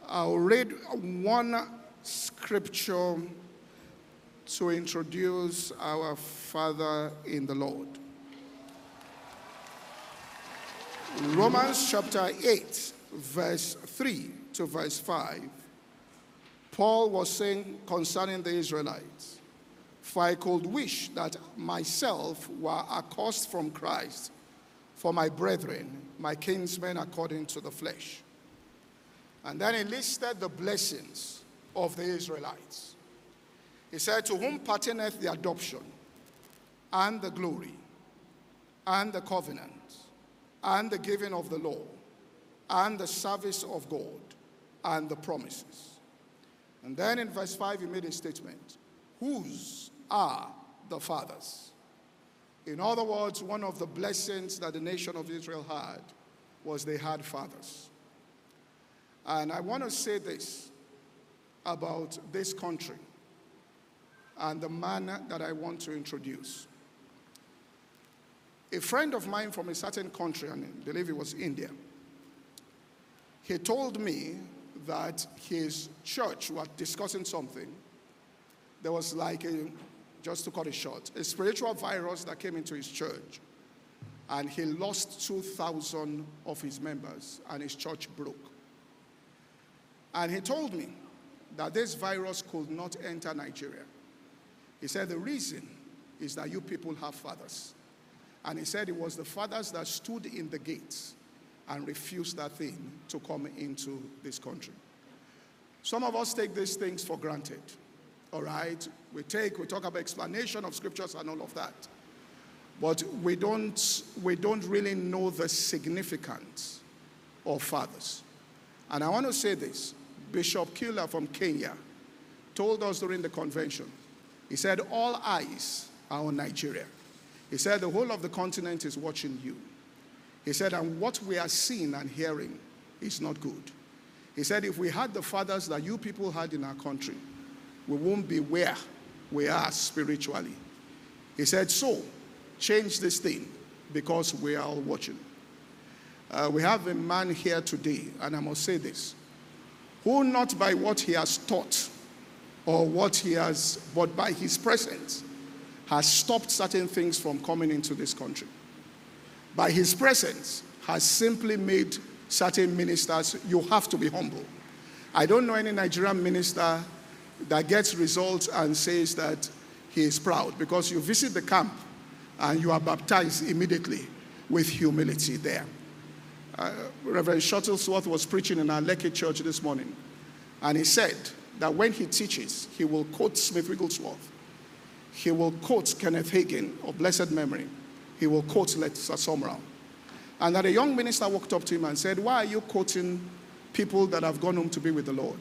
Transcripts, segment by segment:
I'll read one scripture to introduce our Father in the Lord. Romans chapter 8, verse 3 to verse 5. Paul was saying concerning the Israelites, "For I could wish that myself were accursed from Christ for my brethren, my kinsmen according to the flesh." And then he listed the blessings of the Israelites. He said, "To whom pertaineth the adoption, and the glory, and the covenant, and the giving of the law, and the service of God, and the promises." And then in verse 5 he made a statement, "Whose are the fathers?" In other words, one of the blessings that the nation of Israel had was they had fathers. And I want to say this about this country and the man that I want to introduce. A friend of mine from a certain country, and I believe it was India, he told me that his church was discussing something. There was just to cut it short, a spiritual virus that came into his church, and he lost 2,000 of his members, and his church broke. And he told me that this virus could not enter Nigeria. He said the reason is that you people have fathers. And he said it was the fathers that stood in the gates and refused that thing to come into this country. Some of us take these things for granted. All right? We talk about explanation of scriptures and all of that. But we don't really know the significance of fathers. And I want to say this. Bishop Kila from Kenya told us during the convention, he said, all eyes are on Nigeria. He said the whole of the continent is watching you. He said, and what we are seeing and hearing is not good. He said, if we had the fathers that you people had in our country, we won't be where we are spiritually. He said, so change this thing because we are all watching. We have a man here today, and I must say this, who not by what he has taught or but by his presence has stopped certain things from coming into this country. By his presence has simply made certain ministers, you have to be humble. I don't know any Nigerian minister that gets results and says that he is proud, because you visit the camp and you are baptized immediately with humility there. Reverend Shuttlesworth was preaching in our Lekki church this morning, and he said that when he teaches, he will quote Smith Wigglesworth, he will quote Kenneth Hagin of blessed memory, he will quote Lester Sumrall. And that a young minister walked up to him and said, why are you quoting people that have gone home to be with the Lord?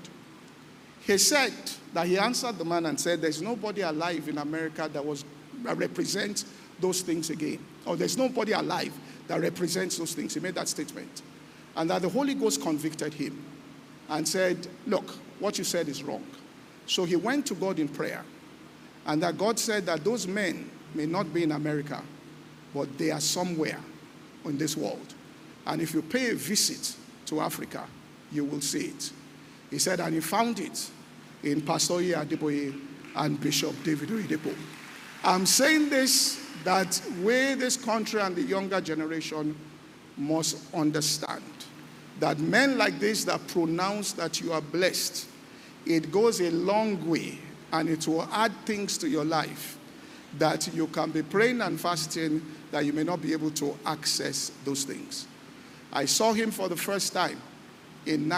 He said that he answered the man and said, there's nobody alive in America that represents those things again. Or there's nobody alive that represents those things. He made that statement. And that the Holy Ghost convicted him and said, look, what you said is wrong. So he went to God in prayer. And that God said that those men may not be in America, but they are somewhere in this world. And if you pay a visit to Africa, you will see it. He said, and he found it in Pastor Adeboye and Bishop David Oyedepo. I'm saying this that we, this country and the younger generation, must understand that men like this that pronounce that you are blessed, it goes a long way, and it will add things to your life that you can be praying and fasting that you may not be able to access those things. I saw him for the first time in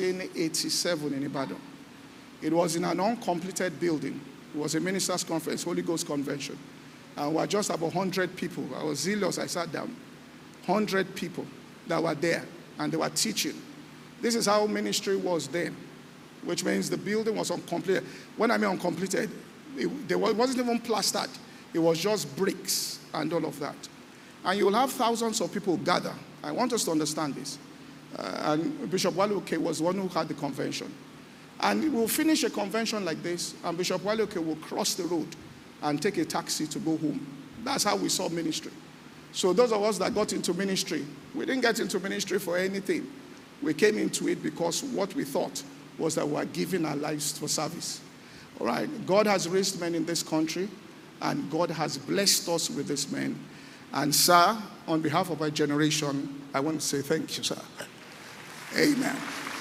1987 in Ibadan. It was in an uncompleted building. It was a ministers' conference, Holy Ghost convention. And we were just about 100 people. I was zealous, I sat down. 100 people that were there, and they were teaching. This is how ministry was then, which means the building was uncompleted. When I mean uncompleted, it wasn't even plastered. It was just bricks and all of that. And you will have thousands of people gather. I want us to understand this. And Bishop Waluke was the one who had the convention. And we'll finish a convention like this, and Bishop Waluke will cross the road and take a taxi to go home. That's how we saw ministry. So those of us that got into ministry, we didn't get into ministry for anything. We came into it because what we thought was that we are giving our lives for service. All right. God has raised men in this country, and God has blessed us with these men. And sir, on behalf of our generation, I want to say thank you, sir. Amen.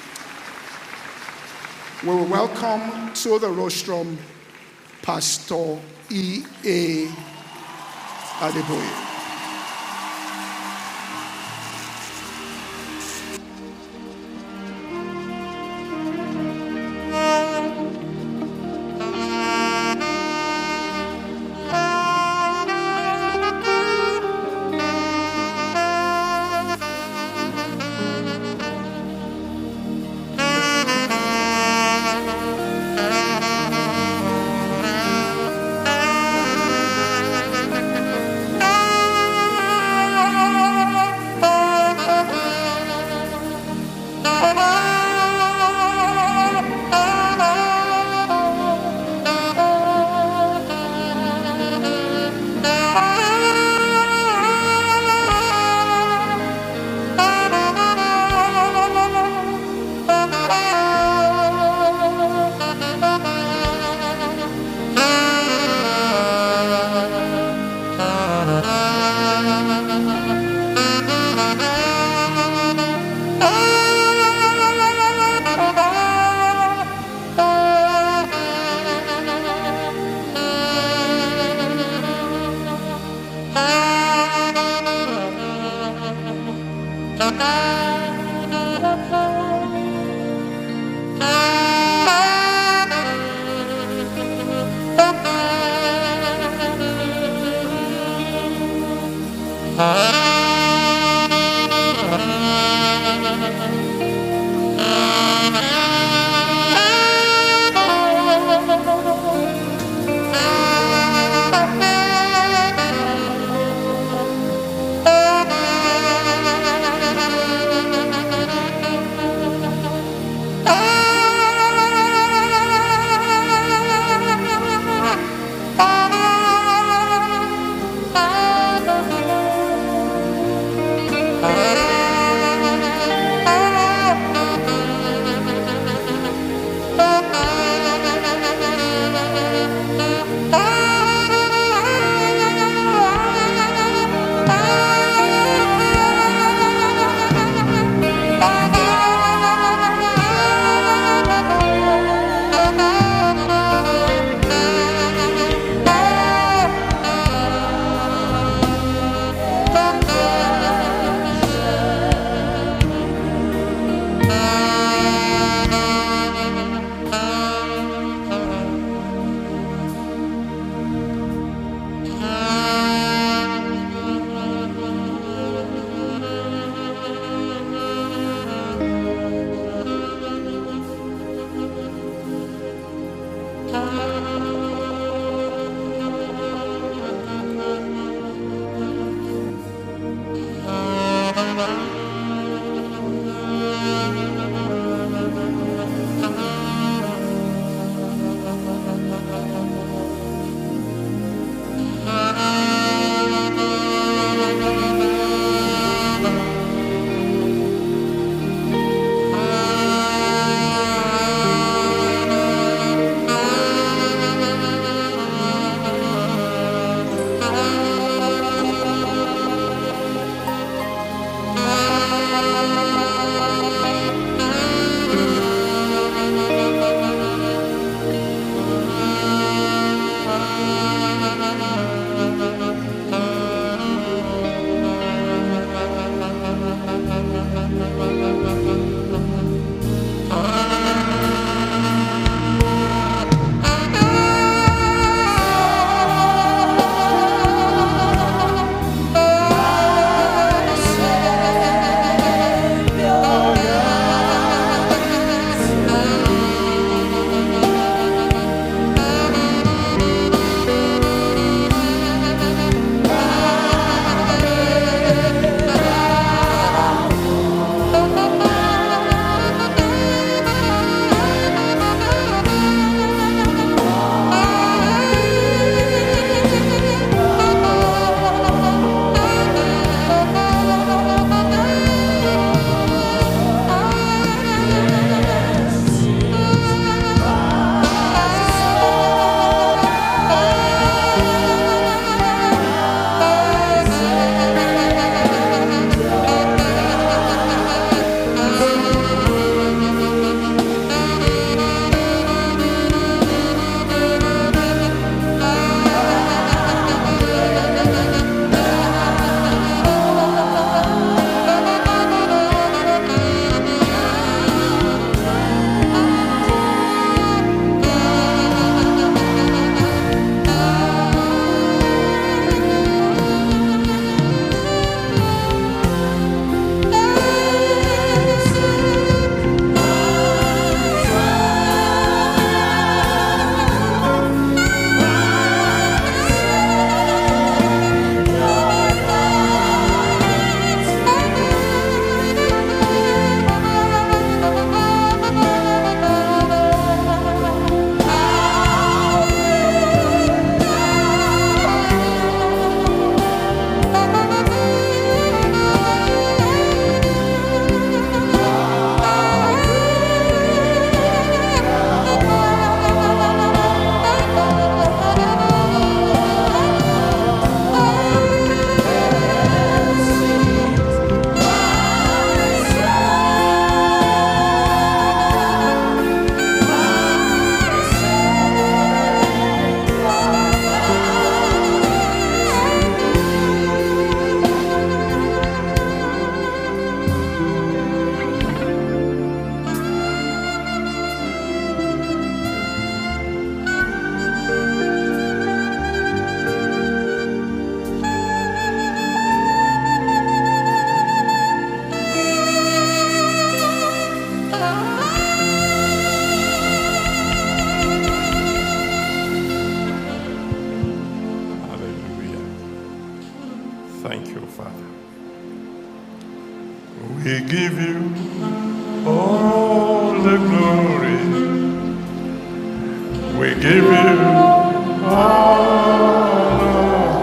We will welcome to the rostrum Pastor E.A. Adeboye. Hallelujah. Thank you, Father. We give you all the glory. We give you all.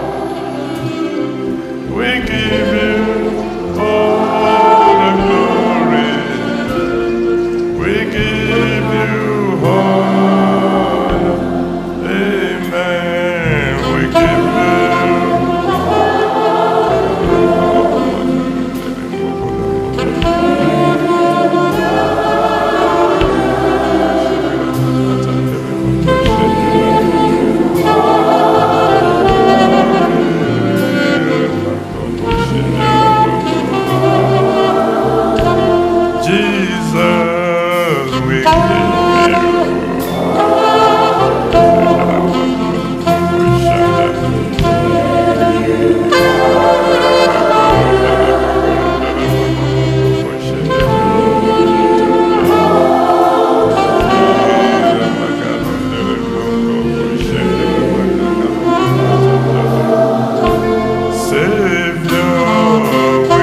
We give you all the glory. We give you all. Amen. We give Jesus, we give Savior, we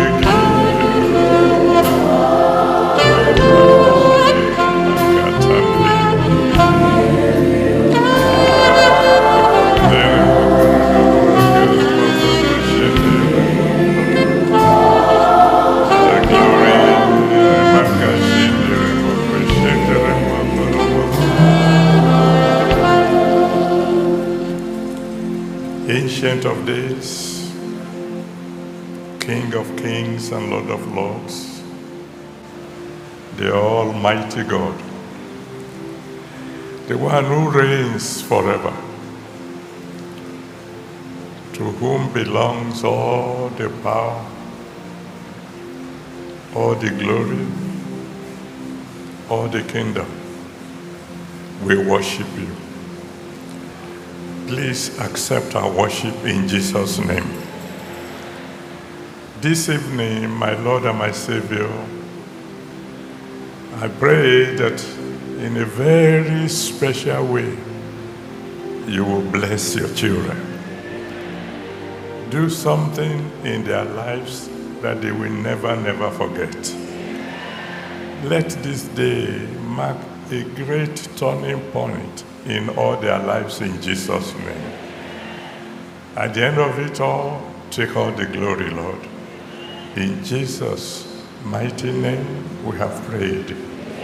Ancient of days, King of kings and Lord of lords, the Almighty God, the one who reigns forever, to whom belongs all the power, all the glory, all the kingdom. We worship you. Please accept our worship in Jesus' name. This evening, my Lord and my Savior, I pray that in a very special way, you will bless your children. Do something in their lives that they will never, never forget. Let this day mark a great turning point in all their lives in Jesus' name. At the end of it all, take all the glory, Lord. In Jesus' mighty name, we have prayed.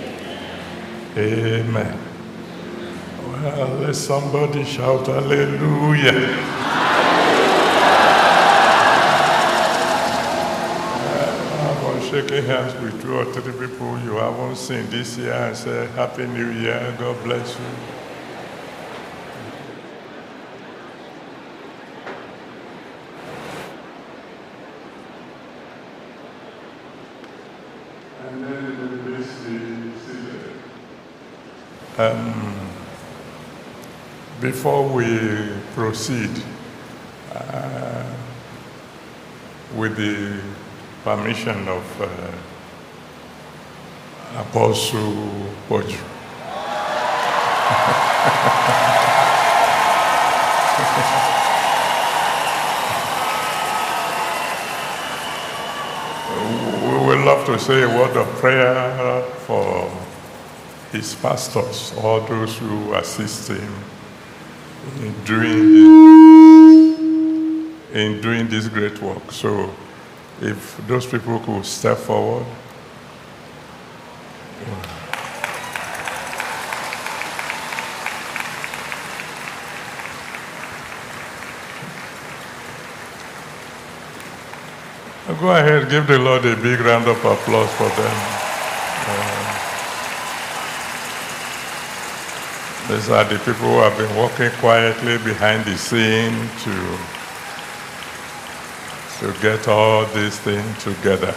Amen. Well, let somebody shout hallelujah. Shaking hands with 2 or 3 people you haven't seen this year and say, Happy New Year, God bless you. And then it will be seated. Before we proceed with the permission of Apostle Poju. We would love to say a word of prayer for his pastors, all those who assist him in doing this great work. So if those people could step forward. Go ahead, give the Lord a big round of applause for them. These are the people who have been working quietly behind the scene to get all these things together.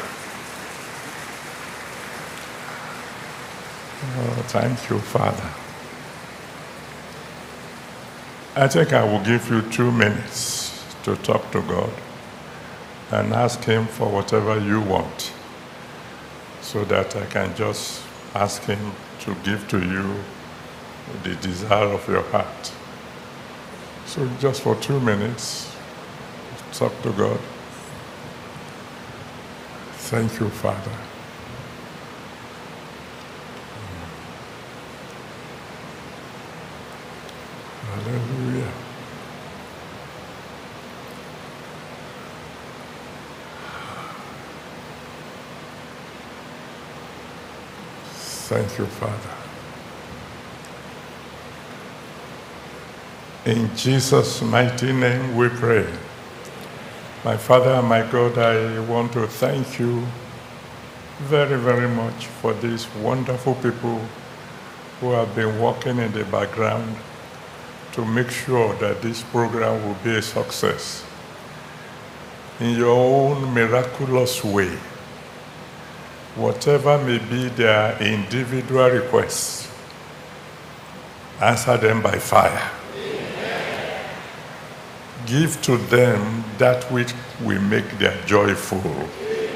Oh, thank you, Father. I think I will give you 2 minutes to talk to God and ask him for whatever you want so that I can just ask him to give to you the desire of your heart. So just for 2 minutes, talk to God. Thank you, Father. Hallelujah. Thank you, Father. In Jesus' mighty name we pray. My Father and my God, I want to thank you very, very much for these wonderful people who have been working in the background to make sure that this program will be a success. In your own miraculous way, whatever may be their individual requests, answer them by fire. Give to them that which will make their joy full.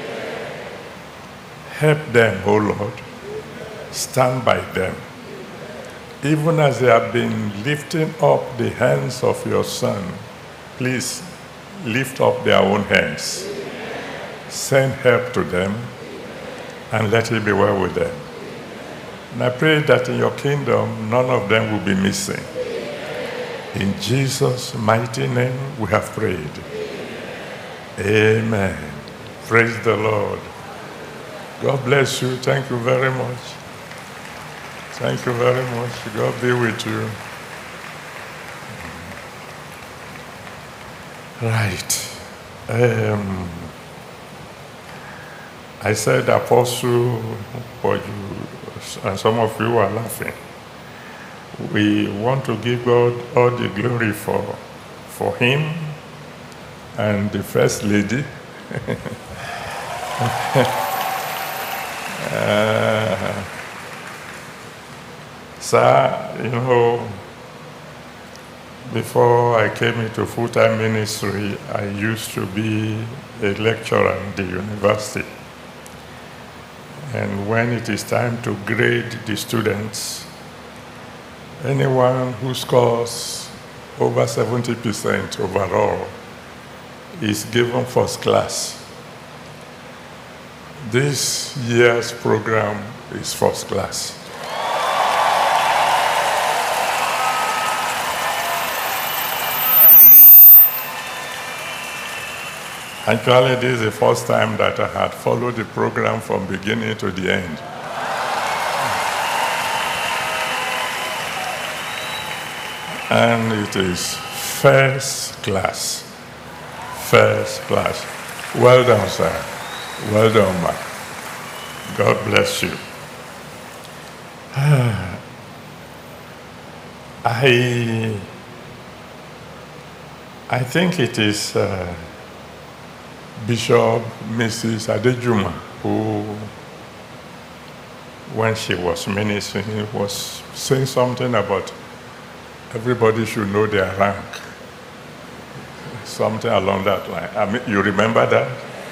Help them, O Lord. Stand by them. Even as they have been lifting up the hands of your Son, please lift up their own hands. Send help to them and let it be well with them. And I pray that in your kingdom, none of them will be missing. In Jesus' mighty name, we have prayed. Amen. Praise the Lord. God bless you. Thank you very much. Thank you very much. God be with you. Right. I said apostle, but you, and some of you are laughing. We want to give God all the glory for him and the First Lady. Sir, you know, before I came into full-time ministry, I used to be a lecturer in the university. And when it is time to grade the students, anyone who scores over 70% overall is given first class. This year's program is first class. Actually, this is the first time that I had followed the program from beginning to the end. And it is first class. First class. Well done, sir. Well done, ma. God bless you. I think it is Bishop Mrs. Adejuma who, when she was ministering, was saying something about everybody should know their rank. Something along that line. I mean, you remember that?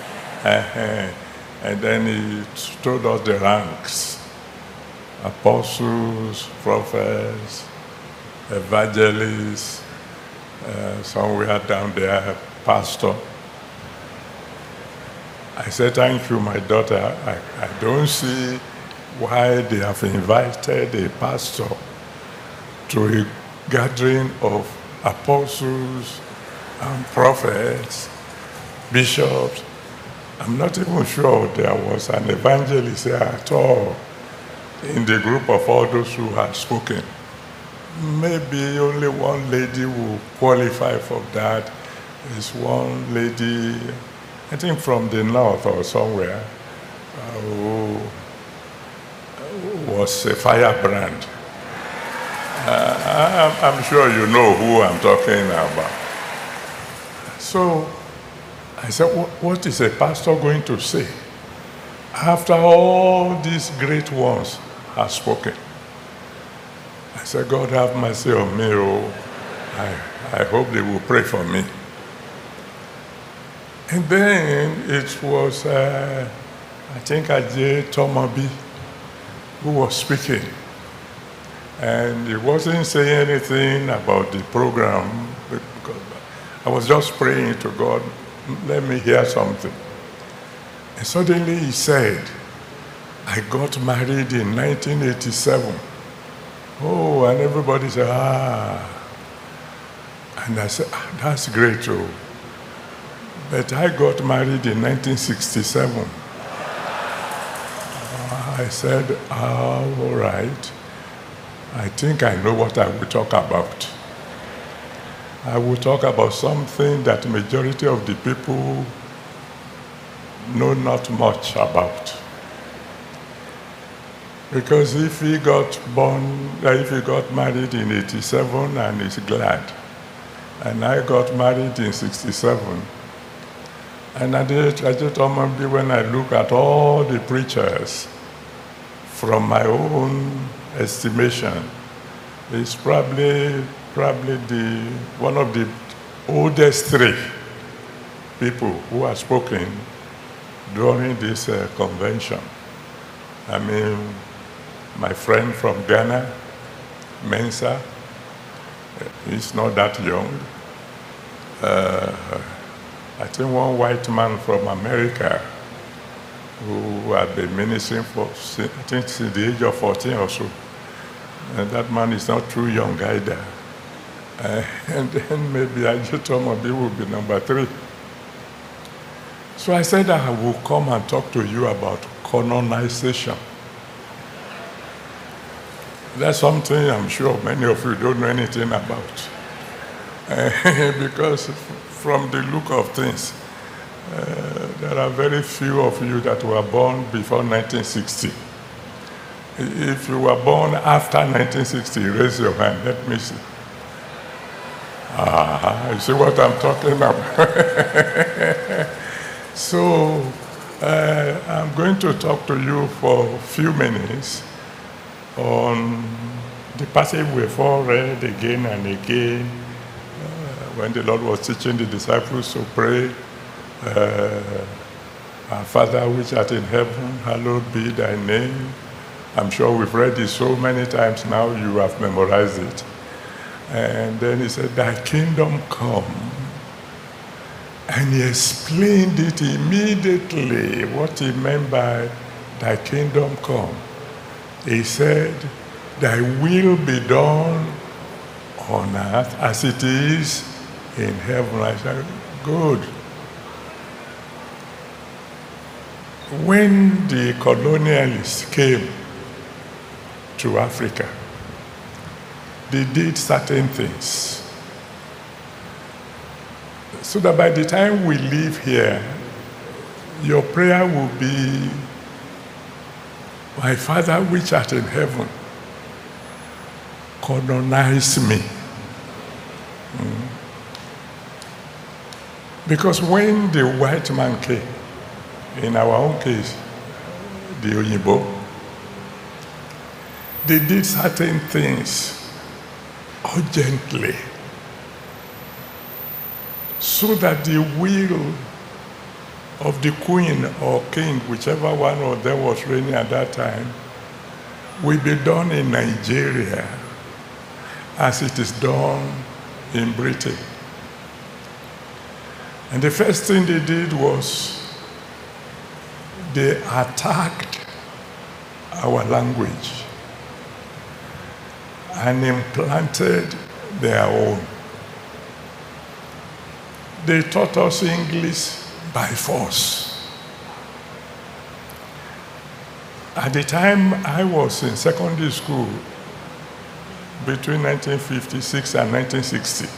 And then he told us the ranks. Apostles, prophets, evangelists, somewhere down there, pastor. I said, thank you, my daughter. I don't see why they have invited a pastor to a gathering of apostles and prophets, bishops. I'm not even sure there was an evangelist there at all in the group of all those who had spoken. Maybe only one lady will qualify for that. There's one lady, I think from the north or somewhere, who was a firebrand. I'm sure you know who I'm talking about. So I said, what is a pastor going to say after all these great ones have spoken? I said, God have mercy on me. Oh, I hope they will pray for me. And then it was, I think Ajay Tomabi who was speaking. And he wasn't saying anything about the program, because I was just praying to God, let me hear something. And suddenly he said, I got married in 1987. Oh, and everybody said, ah. And I said, that's great too. But I got married in 1967. I said, all right. I think I know what I will talk about. I will talk about something that the majority of the people know not much about. Because if he got married in 87 and is glad, and I got married in 67, and I just remember when I look at all the preachers, from my own estimation, is probably one of the oldest three people who have spoken during this convention. I mean, my friend from Ghana, Mensa, he's not that young. I think one white man from America who had been ministering for, I think, since the age of 14 or so. And that man is not too young either. And then maybe Ajitomobi will be number 3. So I said I will come and talk to you about colonization. That's something I'm sure many of you don't know anything about. Because from the look of things, there are very few of you that were born before 1960. If you were born after 1960, raise your hand. Let me see. You see what I'm talking about? So, I'm going to talk to you for a few minutes on the passage we've all read again and again when the Lord was teaching the disciples to pray, Our Father which art in heaven, hallowed be thy name. I'm sure we've read it so many times now, you have memorized it. And then he said, thy kingdom come. And he explained it immediately, what he meant by thy kingdom come. He said, thy will be done on earth as it is in heaven. I said, good. When the colonialists came to Africa, they did certain things. So that by the time we leave here, your prayer will be, my Father which art in heaven, colonize me. Because when the white man came, in our own case, the Oyibo, they did certain things urgently so that the will of the queen or king, whichever one of them was reigning at that time, will be done in Nigeria as it is done in Britain. And the first thing they did was they attacked our language and implanted their own. They taught us English by force. At the time I was in secondary school, between 1956 and 1960,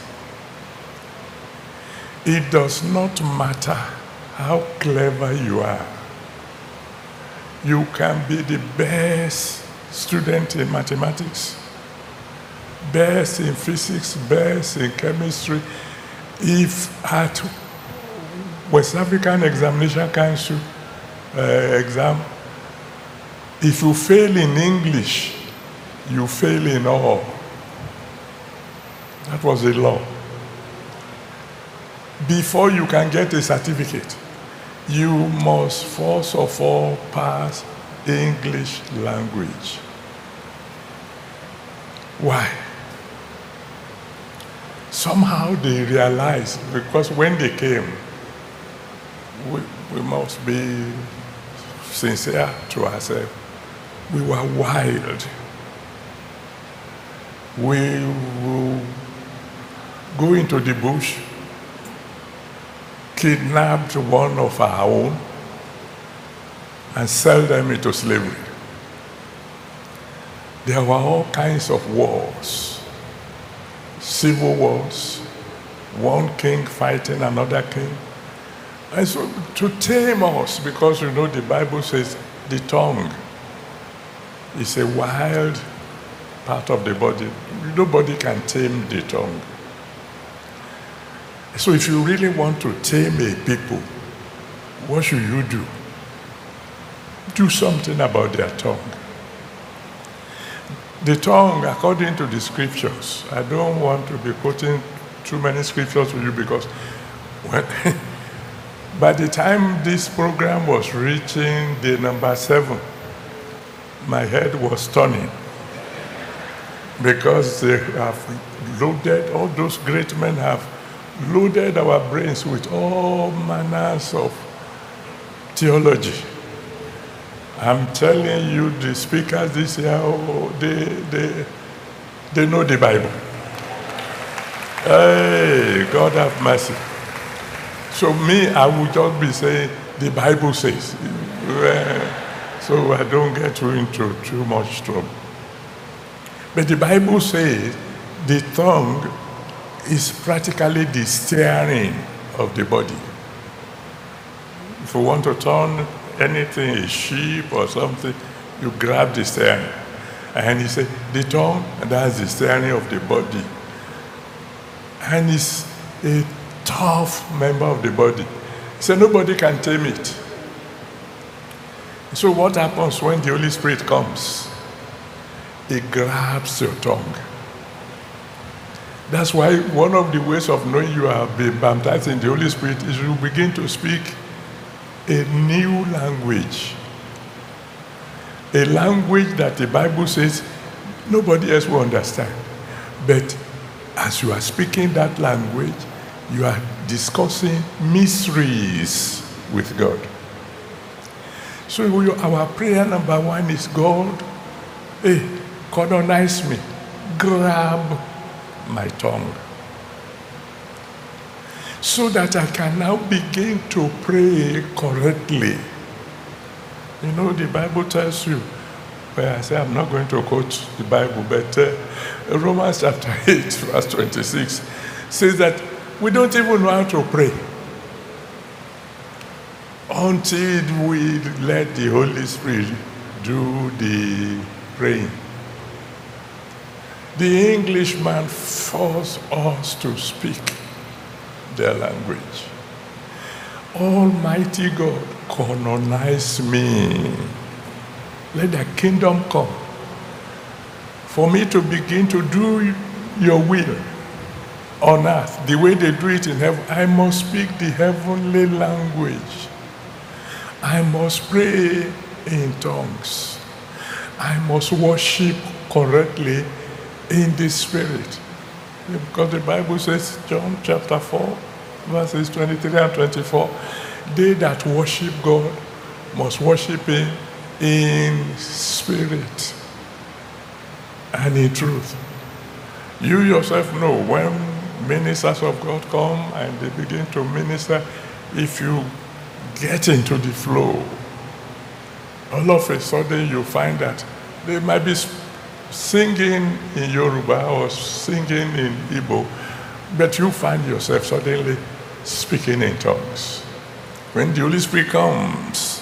it does not matter how clever you are. You can be the best student in mathematics, best in physics, best in chemistry. If at West African Examination Council exam, if you fail in English, you fail in all. That was the law. Before you can get a certificate, you must first of all pass English language. Why? Somehow they realized, because when they came, we must be sincere to ourselves. We were wild. We will go into the bush, kidnapped one of our own, and sell them into slavery. There were all kinds of wars, civil wars, one king fighting another king. And so to tame us, because you know the Bible says the tongue is a wild part of the body. Nobody can tame the tongue. So if you really want to tame a people, what should you do? Do something about their tongue. The tongue, according to the scriptures, I don't want to be quoting too many scriptures to you because by the time this program was reaching the number 7, my head was turning because they have loaded, all those great men have loaded our brains with all manners of theology. I'm telling you, the speakers this year, they know the Bible. Hey, God have mercy. So me, I would just be saying, the Bible says. So I don't get into too much trouble. But the Bible says the tongue is practically the steering of the body. If you want to turn anything, a sheep or something, you grab the steering. And he said, the tongue, that's the steering of the body. And it's a tough member of the body. He said, nobody can tame it. So what happens when the Holy Spirit comes? It grabs your tongue. That's why one of the ways of knowing you have been baptized in the Holy Spirit is you begin to speak a new language. A language that the Bible says nobody else will understand. But as you are speaking that language, you are discussing mysteries with God. So our prayer number 1 is, God, hey, colonize me, grab my tongue, so that I can now begin to pray correctly. You know, the Bible tells you, where I say I'm not going to quote the Bible, but Romans chapter 8, verse 26 says that we don't even know how to pray until we let the Holy Spirit do the praying. The Englishman forced us to speak their language. Almighty God, colonize me. Let the kingdom come. For me to begin to do your will on earth, the way they do it in heaven, I must speak the heavenly language. I must pray in tongues. I must worship correctly in the Spirit. Because the Bible says, John chapter 4, verses 23 and 24, they that worship God must worship Him in spirit and in truth. You yourself know when ministers of God come and they begin to minister, if you get into the flow, all of a sudden you find that they might be singing in Yoruba or singing in Igbo, but you find yourself suddenly speaking in tongues. When the Holy Spirit comes,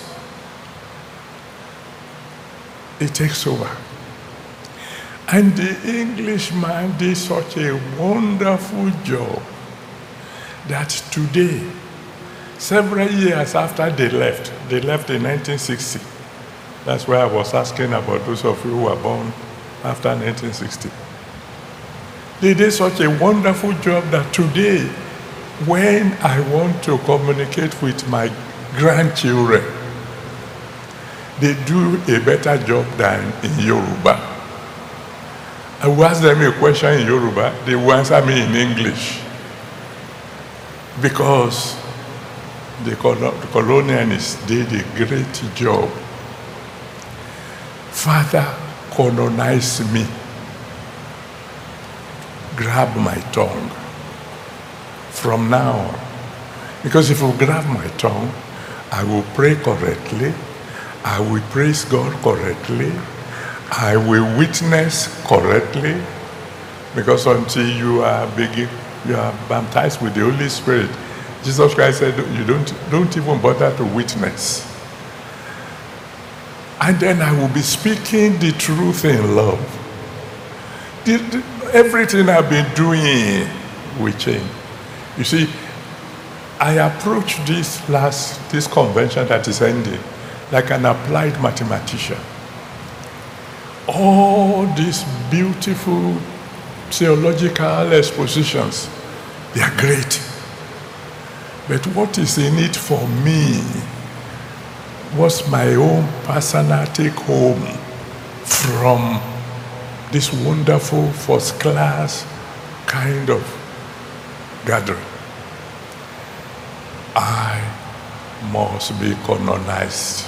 it takes over. And the Englishman did such a wonderful job that today, several years after they left in 1960. That's why I was asking about those of you who were born after 1960. They did such a wonderful job that today, when I want to communicate with my grandchildren, they do a better job than in Yoruba. I will ask them a question in Yoruba, they will answer me in English. Because the colonialists did a great job. Father, colonize me. Grab my tongue. From now on. Because if you grab my tongue, I will pray correctly. I will praise God correctly. I will witness correctly. Because until you are baptized with the Holy Spirit, Jesus Christ said, you don't even bother to witness. And then I will be speaking the truth in love. Everything I've been doing will change. You see, I approached this convention that is ending like an applied mathematician. All these beautiful theological expositions, they are great. But what is in it for me was my own personal take home from this wonderful first class kind of gathering. I must be canonized.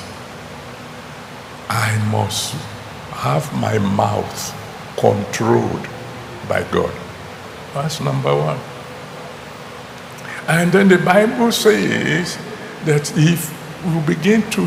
I must have my mouth controlled by God. That's number one. And then the Bible says that if we begin to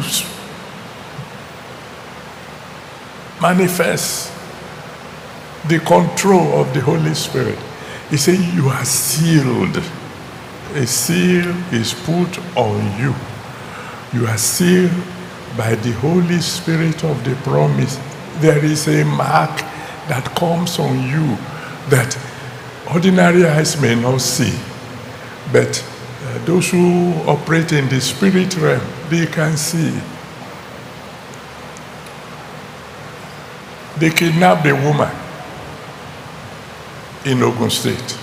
manifest the control of the Holy Spirit, he said, you are sealed. A seal is put on you. You are sealed by the Holy Spirit of the promise. There is a mark that comes on you that ordinary eyes may not see. But those who operate in the spirit realm, they can see. They kidnapped a woman in Ogun State.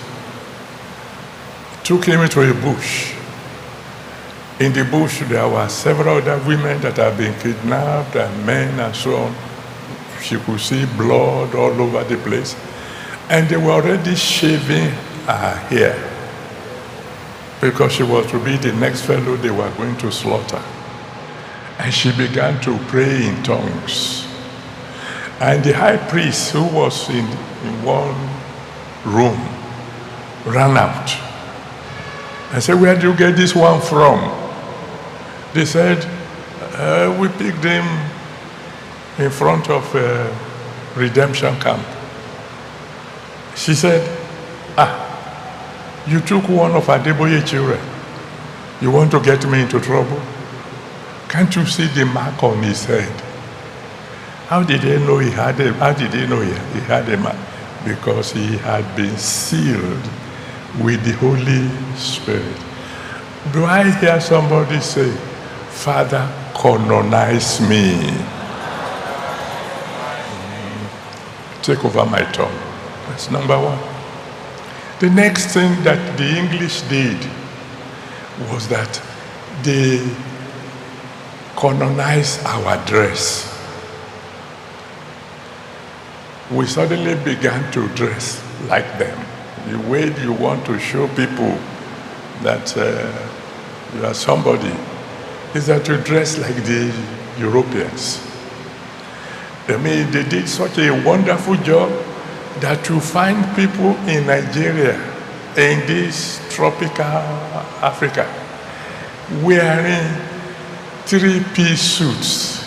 Took him into a bush. In the bush, there were several other women that had been kidnapped, and men and so on. She could see blood all over the place. And they were already shaving her hair, because she was to be the next fellow they were going to slaughter. And she began to pray in tongues. And the high priest, who was in one room, ran out and said, where do you get this one from? They said, we picked him in front of a redemption camp. She said, you took one of Adeboye children. You want to get me into trouble? Can't you see the mark on his head? How did they know he had a mark? Because he had been sealed with the Holy Spirit. Do I hear somebody say, Father, canonize me? Take over my tongue. That's number one. The next thing that the English did was that they canonized our dress. We suddenly began to dress like them. The way you want to show people that you are somebody is that you dress like the Europeans. I mean, they did such a wonderful job that you find people in Nigeria, in this tropical Africa, wearing three-piece suits.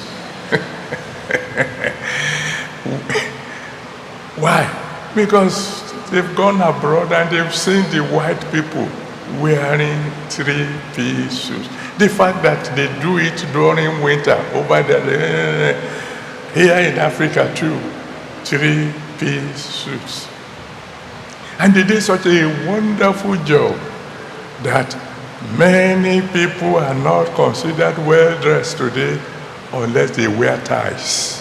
Why? Because they've gone abroad and they've seen the white people wearing three-piece suits. The fact that they do it during winter over there, here in Africa too, three-piece suits. And they did such a wonderful job that many people are not considered well-dressed today unless they wear ties.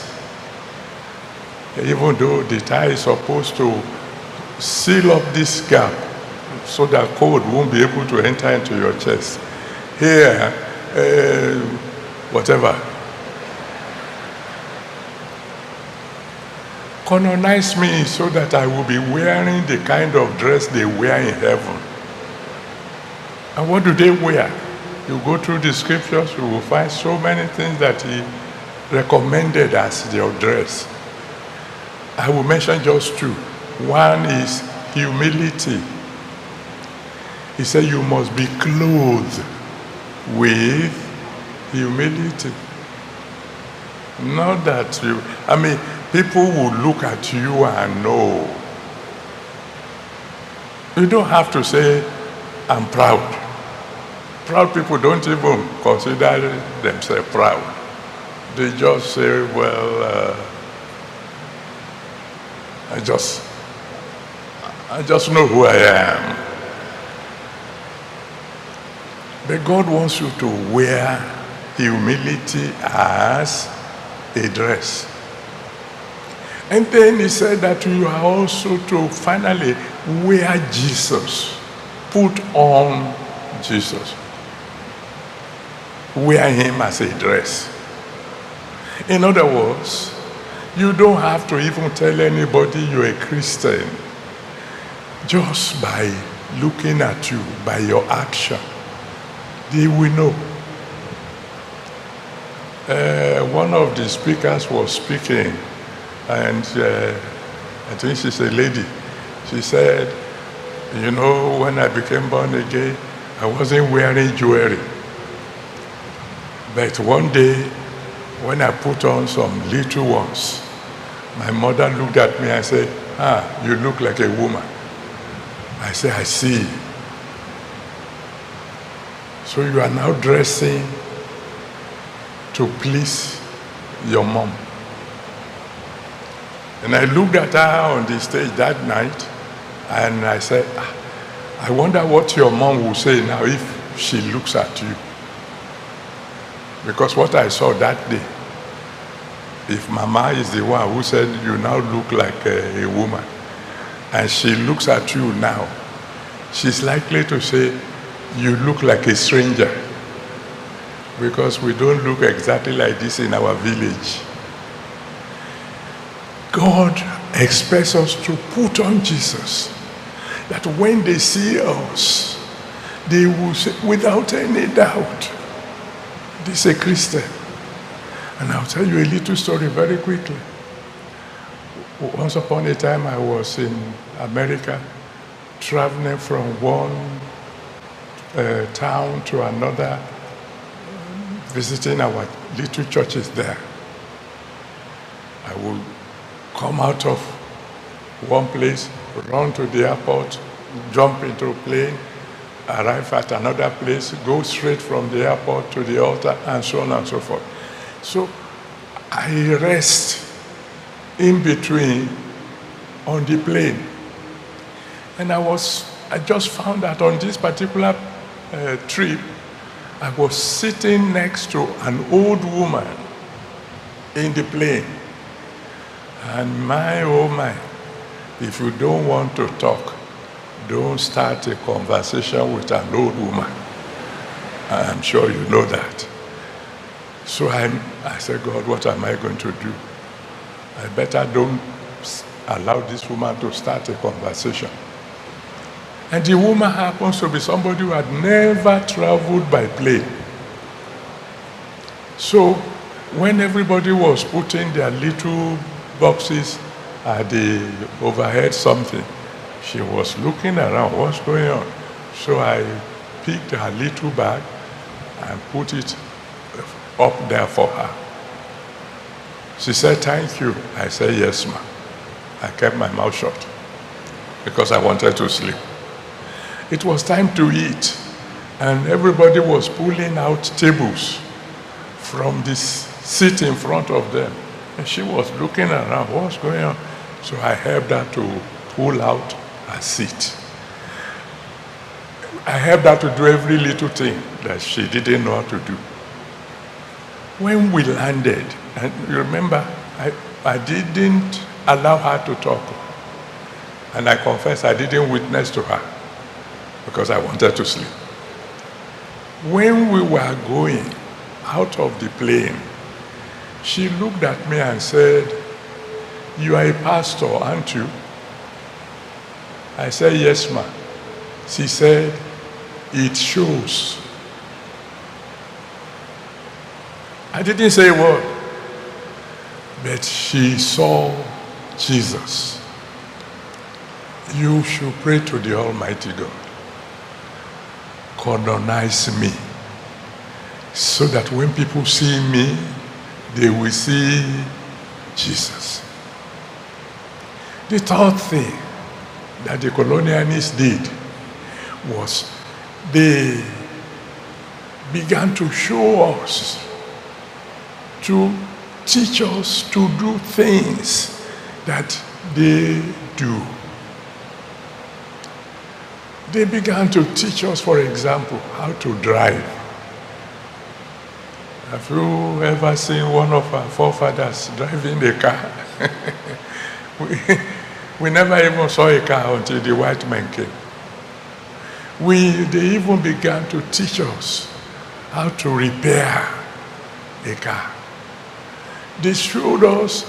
Even though the tie is supposed to seal up this gap so that cold won't be able to enter into your chest. Here, whatever. Canonize me so that I will be wearing the kind of dress they wear in heaven. And what do they wear? You go through the scriptures, you will find so many things that he recommended as their dress. I will mention just two. One is humility. He said you must be clothed with humility. Not that people will look at you and know. You don't have to say, I'm proud. Proud people don't even consider themselves proud. They just say, well, I just know who I am. But God wants you to wear humility as a dress. And then he said that you are also to finally wear Jesus. Put on Jesus. Wear him as a dress. In other words, you don't have to even tell anybody you're a Christian. Just by looking at you, by your action, they will know. One of the speakers was speaking, and I think she's a lady. She said, you know, when I became born again, I wasn't wearing jewelry. But one day, when I put on some little ones, my mother looked at me and said, you look like a woman. I said, I see. So you are now dressing to please your mom. And I looked at her on the stage that night, and I said, I wonder what your mom will say now if she looks at you. Because what I saw that day, if Mama is the one who said, you now look like a woman, and she looks at you now, she's likely to say, you look like a stranger. Because we don't look exactly like this in our village. God expects us to put on Jesus. That when they see us, they will say, without any doubt, this is a Christian. And I'll tell you a little story very quickly. Once upon a time, I was in America, traveling from one town to another, visiting our little churches there. I would come out of one place, run to the airport, jump into a plane, arrive at another place, go straight from the airport to the altar, and so on and so forth. So I rest in between on the plane. And I just found that on this particular trip, I was sitting next to an old woman in the plane. And my, oh my, if you don't want to talk, don't start a conversation with an old woman. I'm sure you know that. So I said, God, what am I going to do? I better don't allow this woman to start a conversation. And the woman happens to be somebody who had never traveled by plane. So when everybody was putting their little boxes at the overhead something, she was looking around, what's going on? So I picked her little bag and put it up there for her. She said, thank you. I said, yes, ma'am. I kept my mouth shut because I wanted to sleep. It was time to eat, and everybody was pulling out tables from this seat in front of them. And she was looking around, what's going on? So I helped her to pull out her seat. I helped her to do every little thing that she didn't know how to do. When we landed, and you remember, I didn't allow her to talk. And I confess I didn't witness to her because I wanted to sleep. When we were going out of the plane, she looked at me and said, "You are a pastor, aren't you?" I said, "Yes, ma'am." She said, "It shows." I didn't say a word, but she saw Jesus. You should pray to the Almighty God. Canonize me, so that when people see me, they will see Jesus. The third thing that the colonialists did was they began to show us, to teach us to do things that they do. They began to teach us, for example, how to drive. Have you ever seen one of our forefathers driving a car? We never even saw a car until the white men came. They even began to teach us how to repair a car. They showed us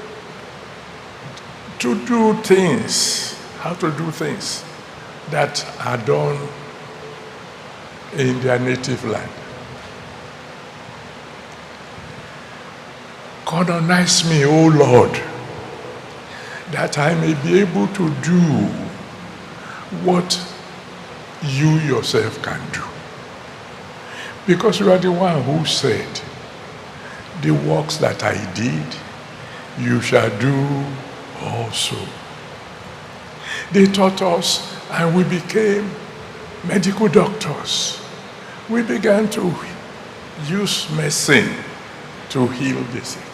to do things, how to do things that are done in their native land. Canonize me, O Lord, that I may be able to do what you yourself can do. Because you are the one who said, "The works that I did, you shall do also." They taught us, and we became medical doctors. We began to use medicine to heal the sick.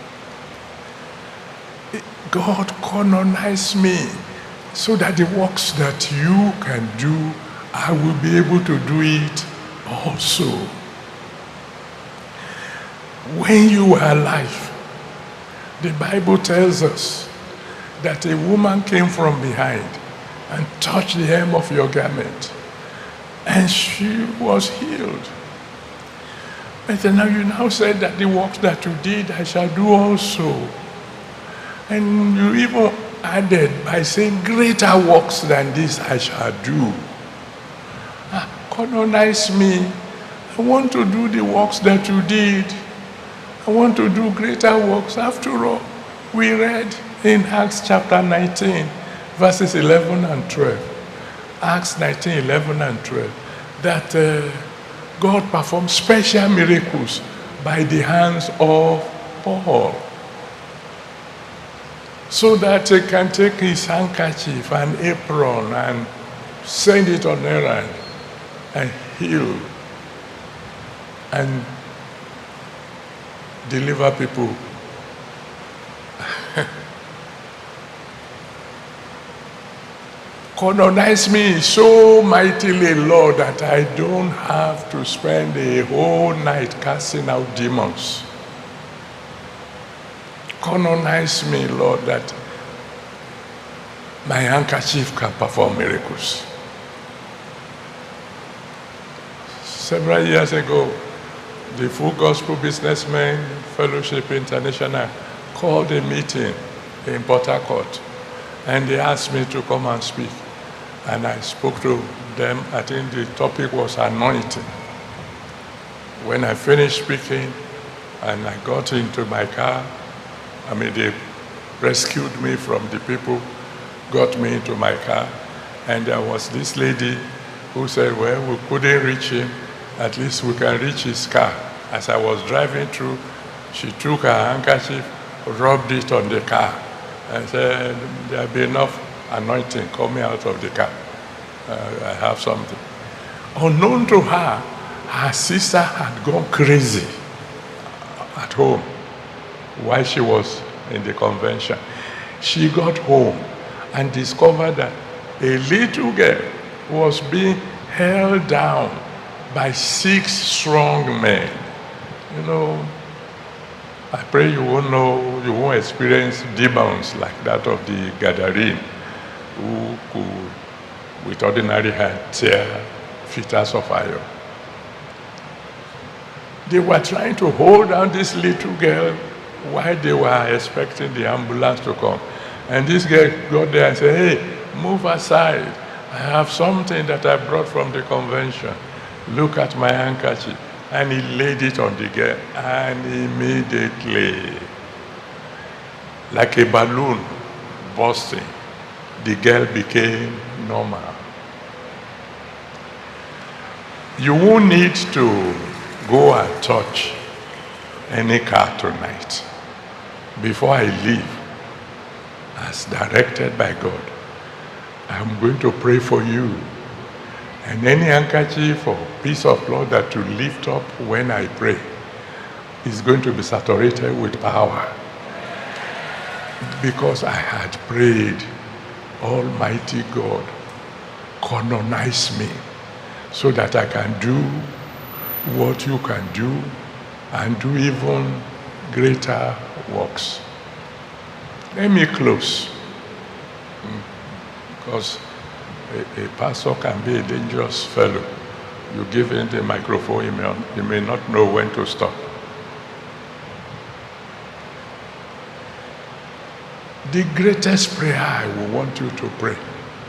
God, canonize me, so that the works that you can do, I will be able to do it also. When you were alive, the Bible tells us that a woman came from behind and touched the hem of your garment, and she was healed. But now you now said that the works that you did, I shall do also. And you even added by saying, "Greater works than this I shall do." Canonize me. I want to do the works that you did. I want to do greater works. After all, we read in Acts chapter 19, verses 11 and 12. Acts 19, 11 and 12. That God performed special miracles by the hands of Paul, so that he can take his handkerchief and apron and send it on errand and heal and deliver people. Canonize me so mightily, Lord, that I don't have to spend a whole night casting out demons. Canonize me, Lord, that my handkerchief can perform miracles. Several years ago, the Full Gospel Businessmen Fellowship International called a meeting in Port Harcourt, and they asked me to come and speak. And I spoke to them. I think the topic was anointing. When I finished speaking and I got into my car, they rescued me from the people, got me into my car, and there was this lady who said, "Well, we couldn't reach him, at least we can reach his car." As I was driving through, she took her handkerchief, rubbed it on the car, and said, "There'll be enough anointing coming out of the car. I have something." Unknown to her, her sister had gone crazy at home while she was in the convention. She got home and discovered that a little girl was being held down by 6 strong men. I pray you won't experience demons like that of the Gadarene, who could, with ordinary hand, tear fetters of iron. They were trying to hold down this little girl while they were expecting the ambulance to come. And this guy got there and said, hey, move aside. I have something that I brought from the convention. Look at my handkerchief. And he laid it on the girl, and immediately, like a balloon bursting, the girl became normal. You won't need to go and touch any car tonight. Before I leave, as directed by God, I'm going to pray for you. And any handkerchief or piece of cloth that you lift up when I pray is going to be saturated with power. Because I had prayed, Almighty God, canonize me so that I can do what you can do and do even greater works. Let me close. Because a pastor can be a dangerous fellow. You give him the microphone, he may not know when to stop. The greatest prayer I will want you to pray,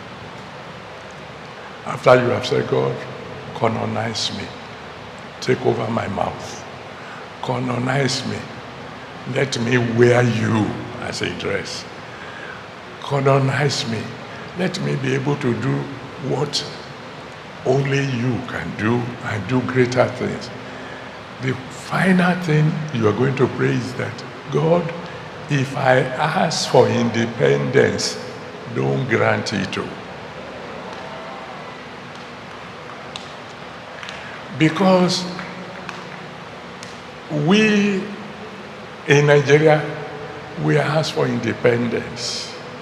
after you have said, God, canonize me. Take over my mouth. Canonize me. Let me wear you as a dress. Canonize me. Let me be able to do what only you can do and do greater things. The final thing you are going to pray is that, God, if I ask for independence, don't grant it to. Because we in Nigeria, we ask for independence.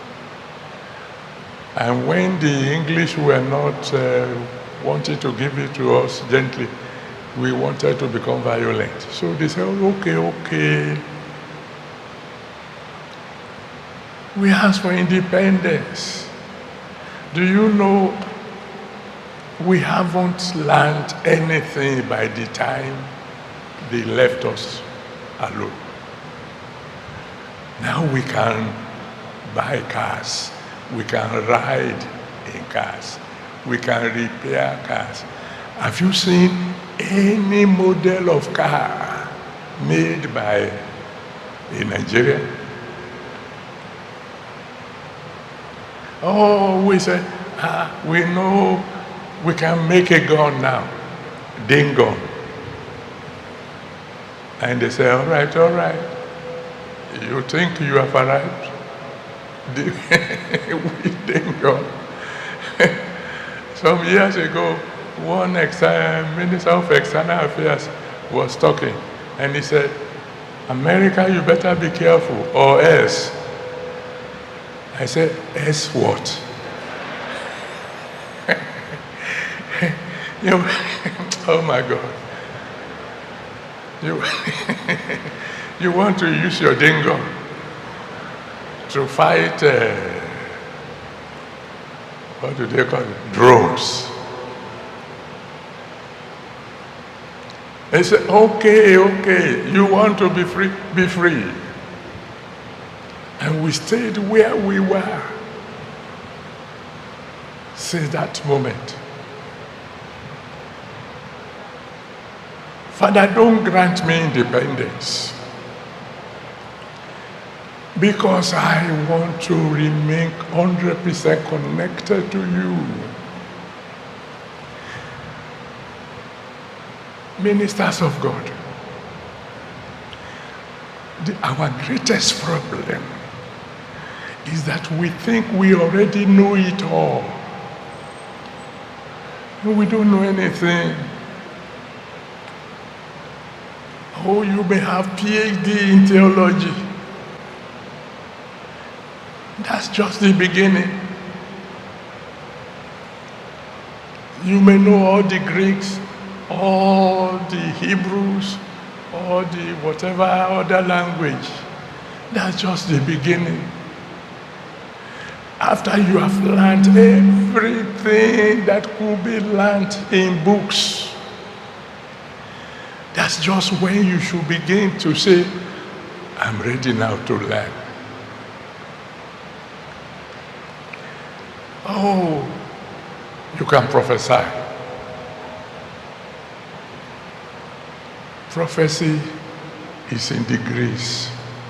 And when the English were not wanting to give it to us gently, we wanted to become violent. So they said, okay. We asked for independence. Do you know we haven't learned anything by the time they left us alone? Now we can buy cars. We can ride in cars. We can repair cars. Have you seen any model of car made by a Nigerian? Oh, we say, we know we can make a gun now, ding gun. And they say, all right. You think you have arrived? With ding gun. Some years ago, one Minister of External Affairs was talking, and he said, America, you better be careful, or else. I said, else what? Oh my God. You want to use your dingo to fight, what do they call it? Drones. They said, okay, you want to be free, be free. And we stayed where we were since that moment. Father, don't grant me independence, because I want to remain 100% connected to you. Ministers of God, our greatest problem is that we think we already know it all. We don't know anything. Oh, you may have PhD in theology. That's just the beginning. You may know all the Greeks, all the Hebrews, all the whatever other language. That's just the beginning. After you have learned everything that could be learned in books, that's just when you should begin to say, I'm ready now to learn. Oh, you can prophesy. Prophecy is in degrees.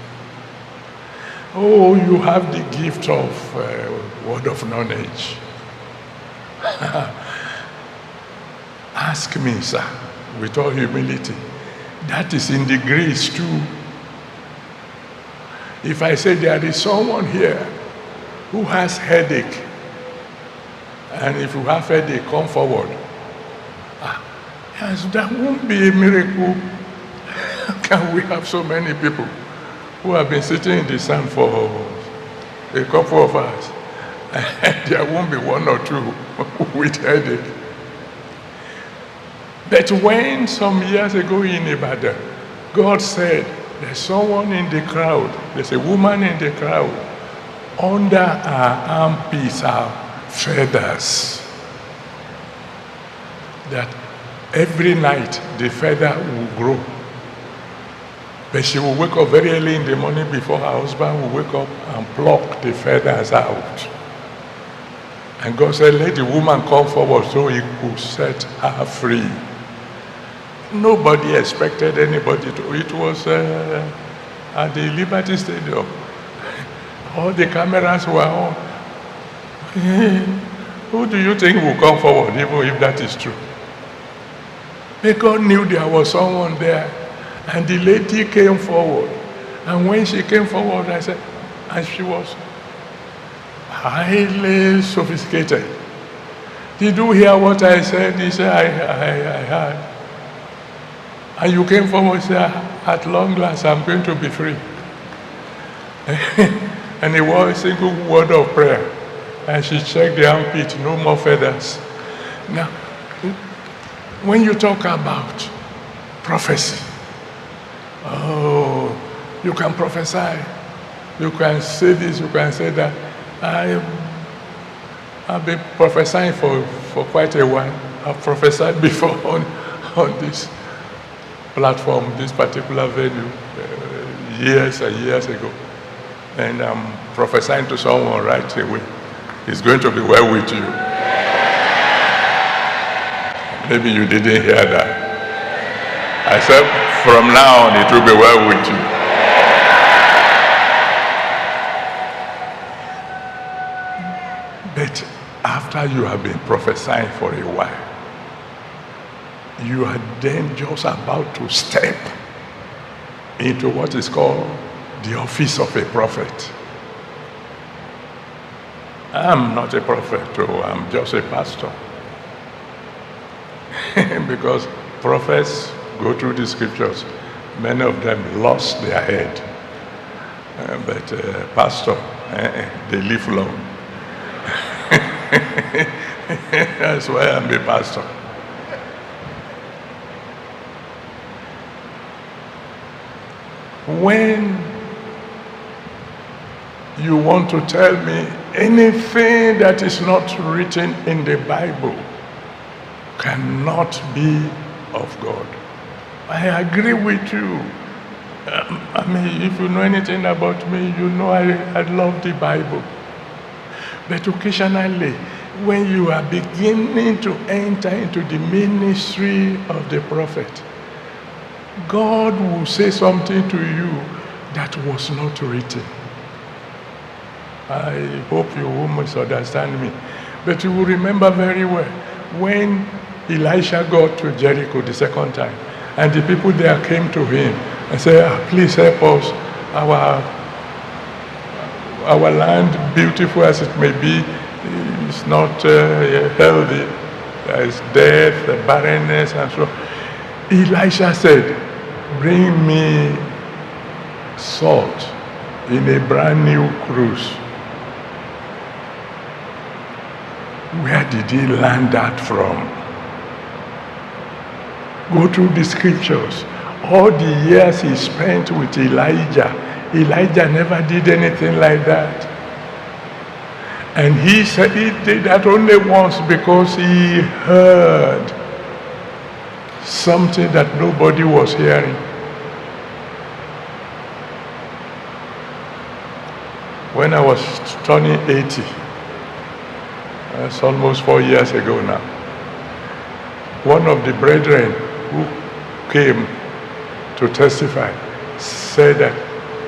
Oh, you have the gift of word of knowledge. Ask me, sir, with all humility. That is in degrees too. If I say there is someone here who has headache, and if you have headache, come forward. Yes, that won't be a miracle. Can we have so many people who have been sitting in the sun for a couple of hours, and there won't be one or two with headache? But when some years ago in Ibadan, God said, there's someone in the crowd, there's a woman in the crowd, under her armpits are feathers, that every night the feather will grow. But she will wake up very early in the morning before her husband will wake up and pluck the feathers out. And God said, let the woman come forward so he could set her free. Nobody expected anybody to. It was at the Liberty Stadium. All the cameras were on. Who do you think will come forward, even if that is true? But God knew there was someone there. And the lady came forward. And when she came forward, I said, and she was highly sophisticated. Did you hear what I said? He said, I heard. And you came forward and said, at long last, I'm going to be free. And it was a single word of prayer. And she checked the armpit, no more feathers. Now, when you talk about prophecy, oh, you can prophesy. You can say this, you can say that. I've been prophesying for quite a while. I've prophesied before on this platform, this particular venue, years and years ago. And I'm prophesying to someone right away. It's going to be well with you. Maybe you didn't hear that. I said, from now on, it will be well with you. But after you have been prophesying for a while, you are then just about to step into what is called the office of a prophet. I'm not a prophet, oh, I'm just a pastor. Because prophets go through the scriptures, many of them lost their head. But pastor, they live long. That's why I'm a pastor. When you want to tell me anything that is not written in the Bible cannot be of God, I agree with you. I mean, if you know anything about me, you know I love the Bible. But occasionally, when you are beginning to enter into the ministry of the prophet, God will say something to you that was not written. I hope you won't misunderstand me. But you will remember very well when Elisha got to Jericho the second time, and the people there came to him and said, please help us. Our land, beautiful as it may be, is not healthy. There is death, barrenness, and so on. Elisha said, bring me salt in a brand new cruse. Where did he learn that from? Go through the scriptures. All the years he spent with Elijah never did anything like that. And he said he did that only once because he heard something that nobody was hearing. when I was turning 80. That's almost 4 years ago now. One of the brethren who came to testify said that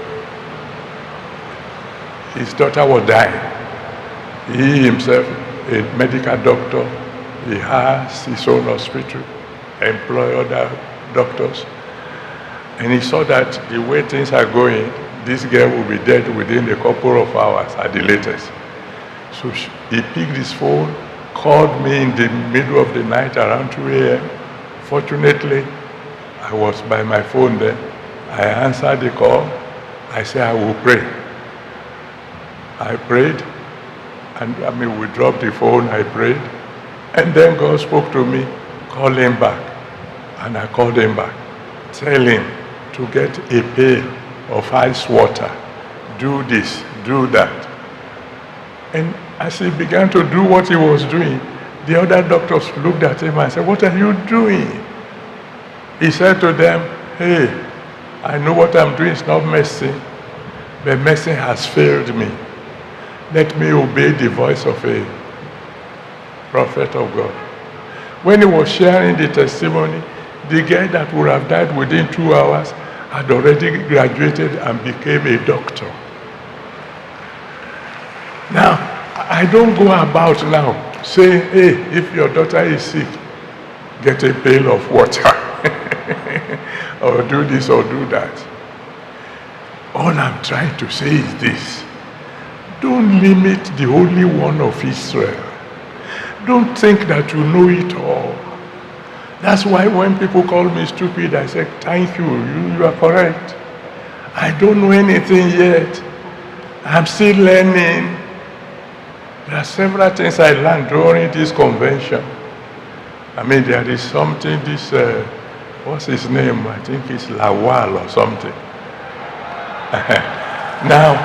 his daughter was dying. He himself, a medical doctor, he has his own hospital, employ other doctors. And he saw that the way things are going, this girl will be dead within a couple of hours at the latest. So he picked his phone, called me in the middle of the night around 2 a.m. Fortunately, I was by my phone then. I answered the call. I said, I will pray. I prayed, and we dropped the phone, I prayed, and then God spoke to me, call him back. And I called him back. Tell him to get a pail of ice water. Do this, do that. And as he began to do what he was doing, the other doctors looked at him and said, what are you doing? He said to them, hey, I know what I'm doing is not medicine, but medicine has failed me. Let me obey the voice of a prophet of God. When he was sharing the testimony, the guy that would have died within 2 hours had already graduated and became a doctor. Now, I don't go about now saying, hey, if your daughter is sick, get a pail of water. Or do this or do that. All I'm trying to say is this. Don't limit the Holy One of Israel. Don't think that you know it all. That's why when people call me stupid, I say, thank you, you are correct. I don't know anything yet. I'm still learning. There are several things I learned during this convention. There is something, what's his name? I think it's Lawal or something. Now,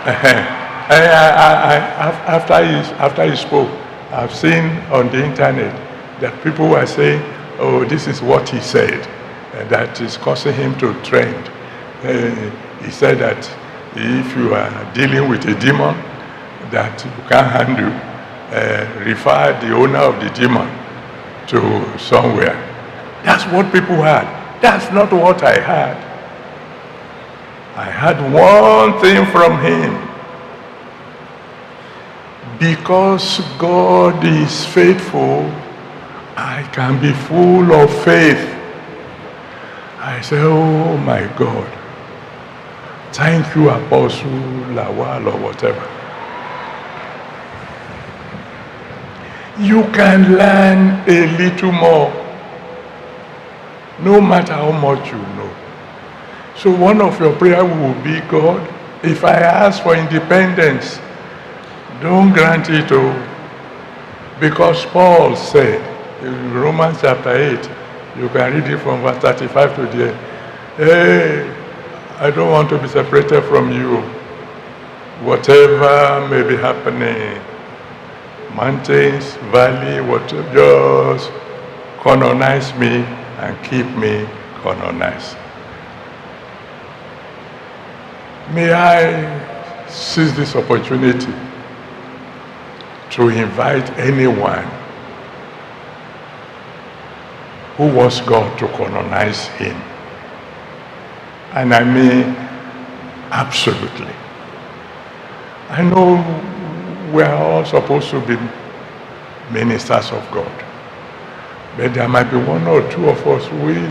after he spoke, I've seen on the internet that people were saying, oh, this is what he said, and that is causing him to trend. He said that if you are dealing with a demon that you can't handle, refer the owner of the demon to somewhere. That's what people had. That's not what I had. I had one thing from him. Because God is faithful, I can be full of faith. I say, oh my God, thank you, Apostle Lawal or whatever. You can learn a little more, no matter how much you know. So one of your prayers will be, God, if I ask for independence, don't grant it, because Paul said in Romans chapter 8, you can read it from verse 35 to the end, hey, I don't want to be separated from you. Whatever may be happening, mountains, valley, whatever, just colonize me and keep me colonized. May I seize this opportunity to invite anyone who wants God to colonize him. And I mean, absolutely. I know we are all supposed to be ministers of God, but there might be one or two of us,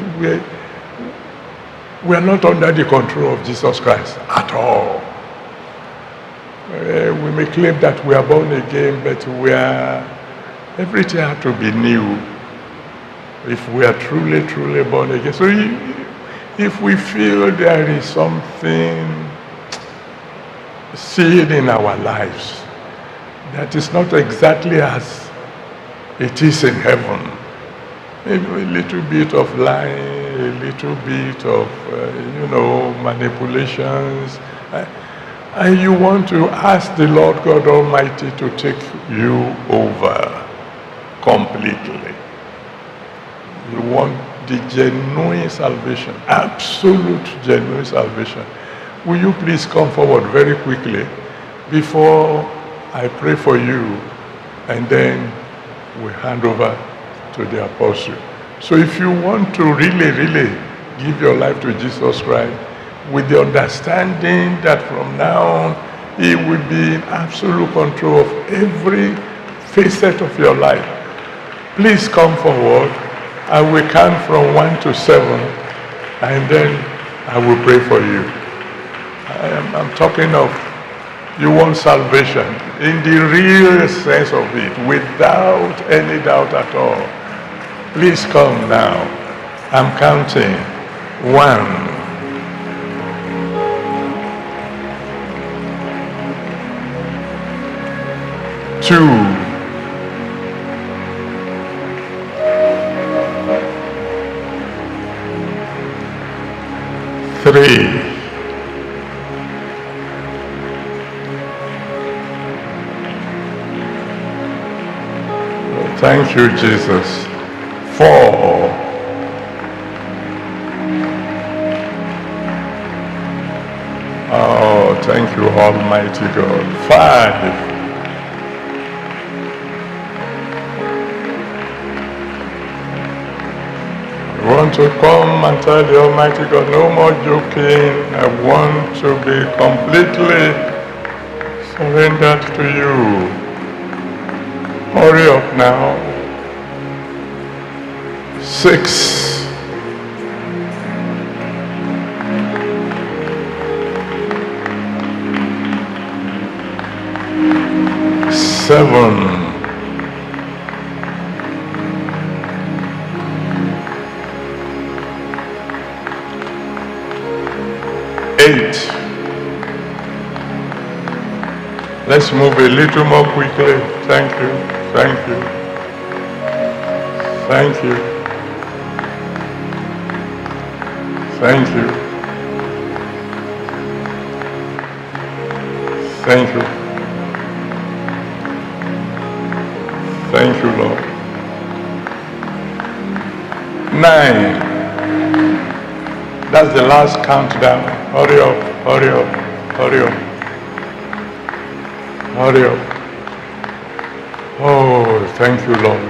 we are not under the control of Jesus Christ at all. We may claim that we are born again, but everything has to be new if we are truly, truly born again. So if we feel there is something seed in our lives that is not exactly as it is in heaven, maybe a little bit of lying, a little bit of, manipulations, and you want to ask the Lord God Almighty to take you over completely. You want the genuine salvation, absolute genuine salvation. Will you please come forward very quickly? before I pray for you, and then we hand over to the apostle. So if you want to really give your life to Jesus Christ, with the understanding that from now on, he will be in absolute control of every facet of your life, please come forward. I will count from 1 to 7, and then I will pray for you. I'm talking of you want salvation in the real sense of it, without any doubt at all. Please come now. I'm counting. 1. 2. 3. 4. Thank you, Jesus. 4. 4. Thank you, Almighty God. 5. I want to come and tell the Almighty God, no more joking. I want to be completely surrendered to you. Hurry up now. 6. 7. 8. Let's move a little more quickly. Thank you. Thank you. Thank you. Thank you. Thank you. Thank you, Lord. 9. That's the last countdown. Hurry up, hurry up, hurry up. Hurry up. Oh, thank you, Lord.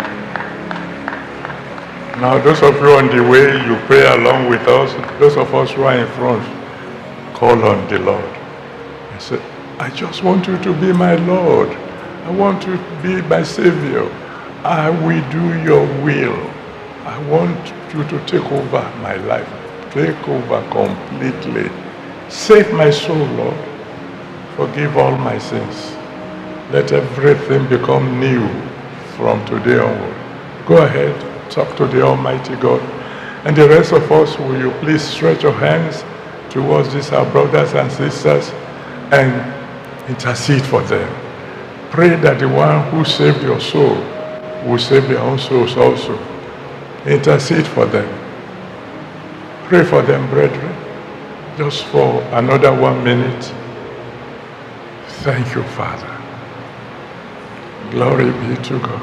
Now, those of you on the way, you pray along with us. Those of us who are in front, call on the Lord. I said, I just want you to be my Lord. I want you to be my Savior. I will do your will. I want you to take over my life. Take over completely. Save my soul, Lord. Forgive all my sins. Let everything become new from today onward. Go ahead, talk to the Almighty God. And the rest of us, will you please stretch your hands towards these our brothers and sisters and intercede for them. Pray that the one who saved your soul will save their own souls also. Intercede for them. Pray for them, brethren, just for another 1 minute. Thank you, Father. Glory be to God.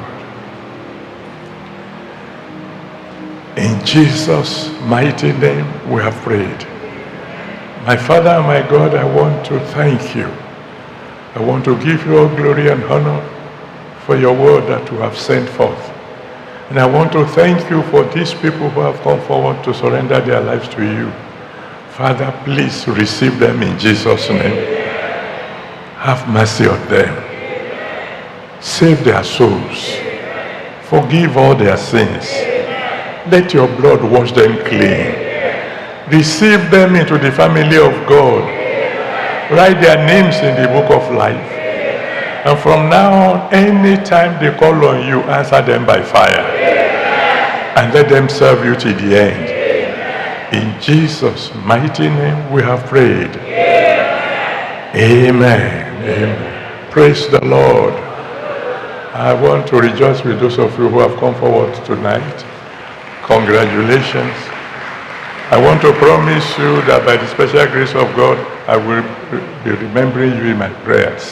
In Jesus' mighty name, we have prayed. My Father and my God, I want to thank you. I want to give you all glory and honor for your word that you have sent forth. And I want to thank you for these people who have come forward to surrender their lives to you. Father, please receive them in Jesus' name. Have mercy on them. Save their souls. Forgive all their sins. Let your blood wash them clean. Receive them into the family of God. Write their names in the book of life. And from now on, anytime they call on you, answer them by fire. And let them serve you to the end. In Jesus' mighty name we have prayed. Amen. Amen. Praise the Lord. I want to rejoice with those of you who have come forward tonight. Congratulations. I want to promise you that by the special grace of God, I will be remembering you in my prayers.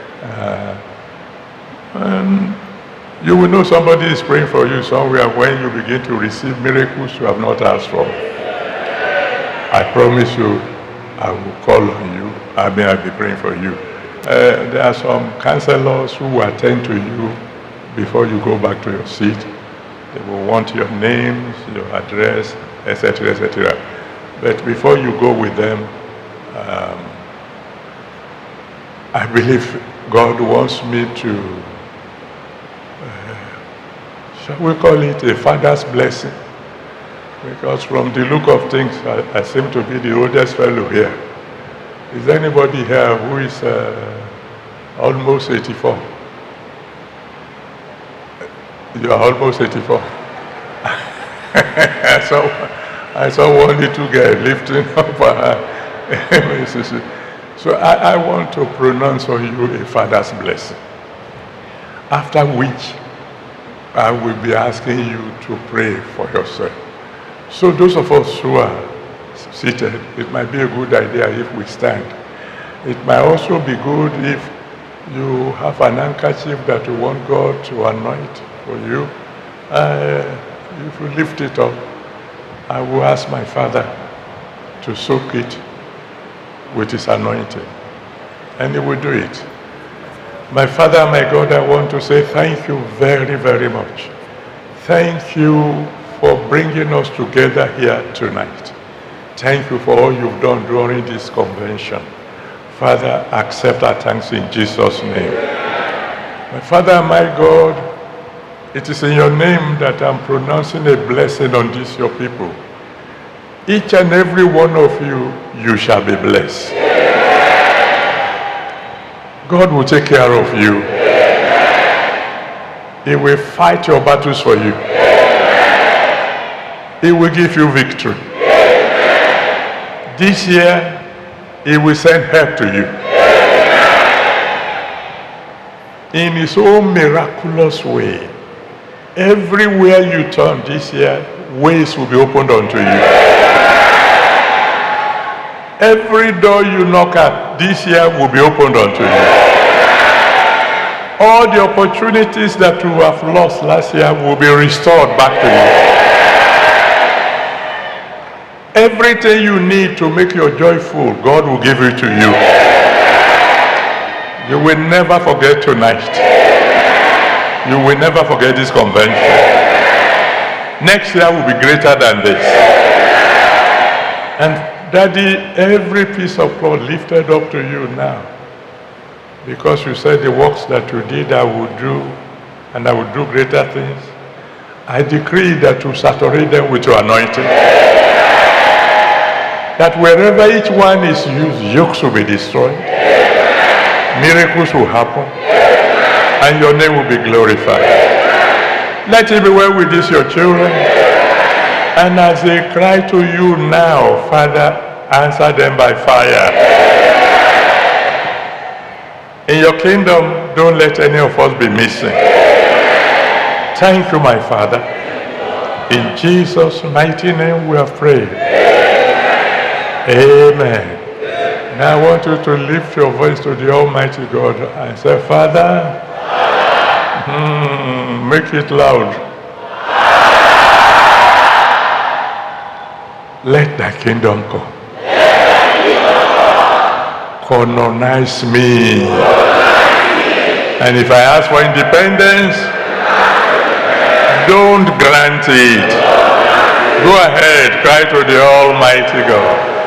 And you will know somebody is praying for you somewhere when you begin to receive miracles you have not asked for. I promise you, I will call on you. I'll be praying for you. There are some counselors who will attend to you before you go back to your seat. They will want your names, your address, etc., etc. But before you go with them, I believe God wants me to, shall we call it a father's blessing? Because from the look of things, I seem to be the oldest fellow here. Is there anybody here who is almost 84? You are almost 84. I saw one little girl lifting up her hand. So I want to pronounce on you a father's blessing. After which, I will be asking you to pray for yourself. So those of us who are seated, it might be a good idea if we stand. It might also be good if you have an handkerchief that you want God to anoint for you. If you lift it up, I will ask my Father to soak it with his anointing. And he will do it. My Father, my God, I want to say thank you very, very much. Thank you for bringing us together here tonight. Thank you for all you've done during this convention. Father, accept our thanks in Jesus' name. My Father, my God, it is in your name that I'm pronouncing a blessing on these your people. Each and every one of you, you shall be blessed. God will take care of you. He will fight your battles for you. He will give you victory. This year, he will send help to you. In his own miraculous way, everywhere you turn this year, ways will be opened unto you. Every door you knock at this year will be opened unto you. All the opportunities that you have lost last year will be restored back to you. Everything you need to make your joy full, God will give it to you. You will never forget tonight. You will never forget this convention. Next year will be greater than this. And Daddy, every piece of cloth lifted up to you now. Because you said the works that you did I would do, and I would do greater things. I decree that you saturate them with your anointing. That wherever each one is used, yokes will be destroyed. Miracles will happen. And your name will be glorified. Let it be well with these your children. And as they cry to you now, Father, answer them by fire. In your kingdom, don't let any of us be missing. Thank you, my Father. In Jesus' mighty name we have prayed. Amen. Now I want you to lift your voice to the Almighty God and say, Father, make it loud. Let thy kingdom come. Colonize me. And if I ask for independence, don't grant it. Go ahead, cry to the Almighty God.